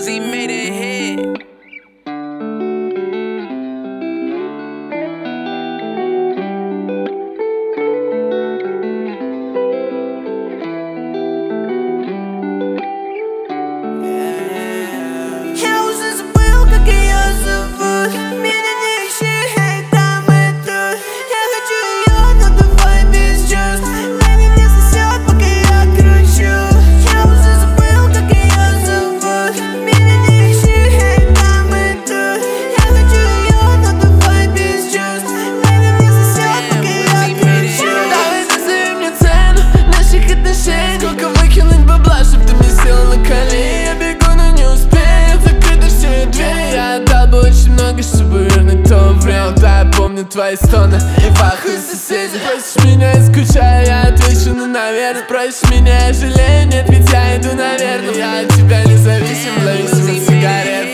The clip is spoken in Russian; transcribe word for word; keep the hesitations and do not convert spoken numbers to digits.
Uzi made it hit. Я уже забыл, как ее зовут. Меня не ищи, эй, там и тут. Я хочу ее, но давай без чувств. Baby, мне сосет, пока я кручу. Я уже забыл, как ее зовут. Меня не ищи, эй, там и тут. Я хочу ее, но давай без чувств. Baby, мне сосет, пока я кручу. Давай назови мне цену наших отношений. Сколько выкинуть бабла, чтоб ты мне села на колени. Я бегу, но не успею, закрыты все двери. Я отдал бы очень много, чтобы вернуть то время. Да, я помню твои стоны и вахуй соседи. Просишь меня, я скучаю, я отвечу, ну наверное. Просишь меня, я жалею, нет, ведь я иду наверное. Я от тебя независим, зависим от сигарет.